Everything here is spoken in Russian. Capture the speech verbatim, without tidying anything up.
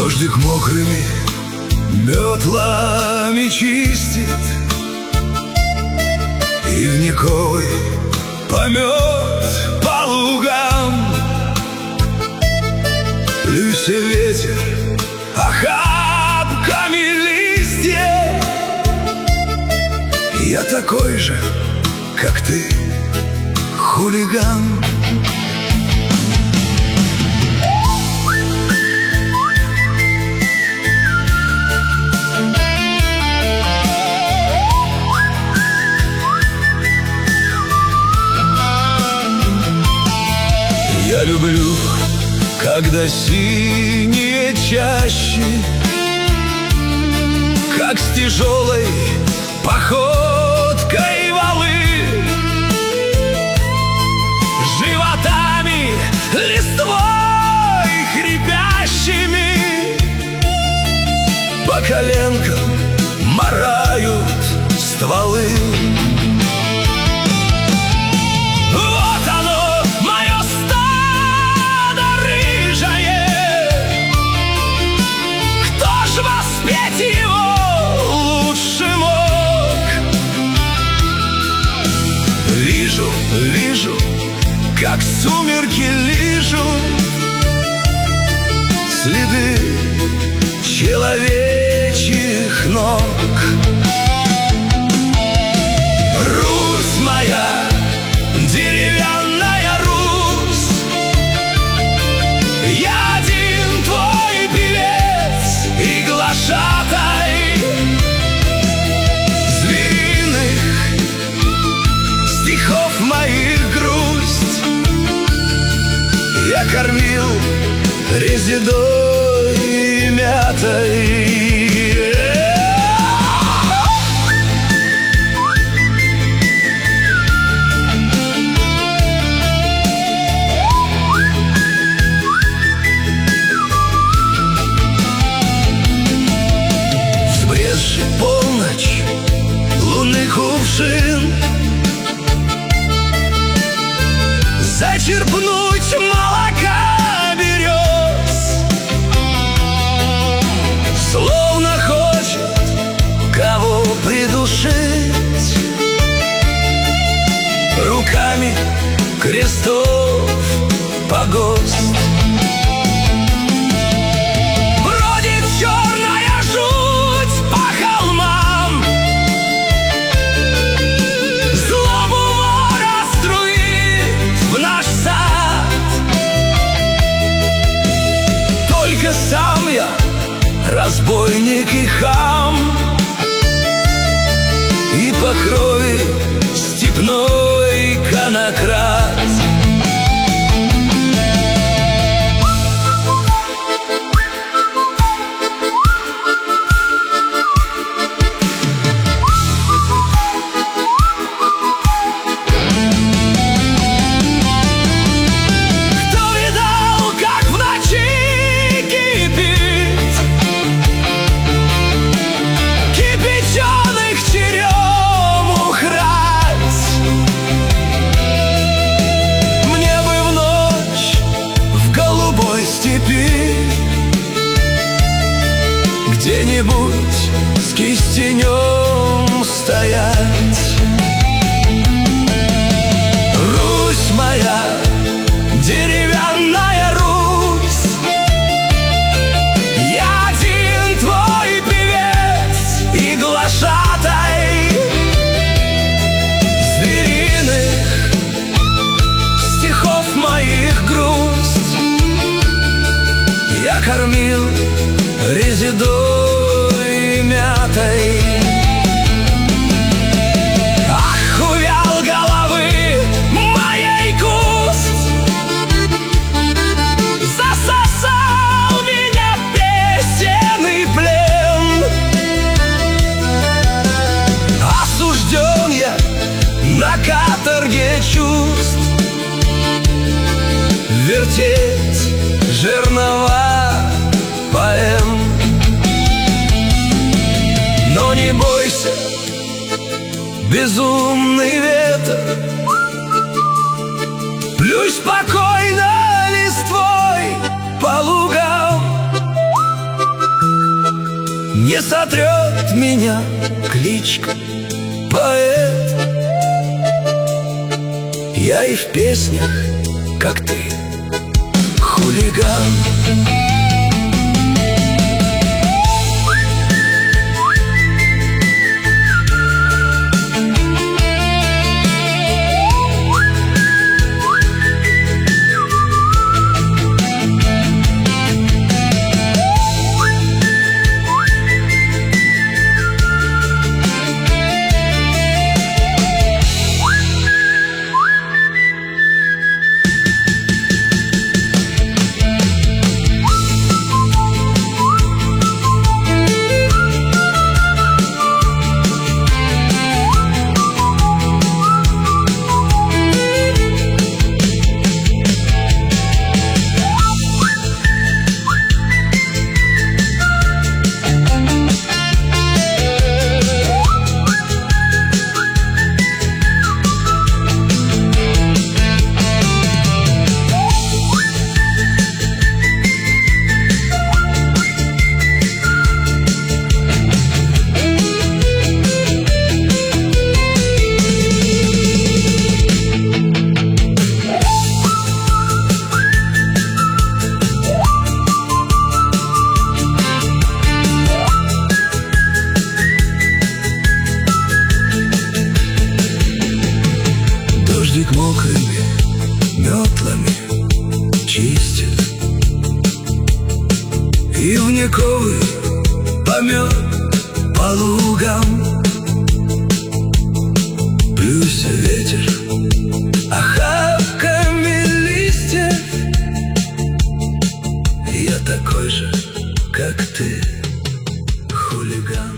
Дождик мокрыми метлами чистит, ивниковый помет по лугам. Плюйся ветер охапками листьев, я такой же, как ты, хулиган. Я люблю, когда синие чащи, как с тяжелой походкой валы, животами, листвой хрипящими, по коленкам марают стволы. Вижу, вижу, как сумерки лижут следы человечьих ног. Русь моя, деревянная Русь, я один твой певец и глашатай звериных стихов моих грусть. Я кормил резедой и мятой. Сбрезжи полночь, лунный кувшин, зачерпнуть молока берез, словно хочет кого придушить руками крестов погост. Бродит черная жуть по холмам, злобу вора струит в наш сад. Только сам я разбойник и хам, и по крови степной конократ. Где-нибудь с кистенем стоять. Русь моя, деревянная Русь, я один твой певец и глашатай звериных стихов моих грусть. Я кормил резедой мятой. Ах, увял головы моей куст, засосал меня песенный плен. Осужден я на каторге чувств, вертеть жернова поэм. Но не бойся, безумный ветер, плюй спокойно листвой по лугам. не сотрет меня кличка поэт. Я и в песнях, как ты, хулиган. Дождик мокрыми метлами чистит, и вниковый помет по лугам. Плюс ветер охапками листьев. Я такой же, как ты, хулиган.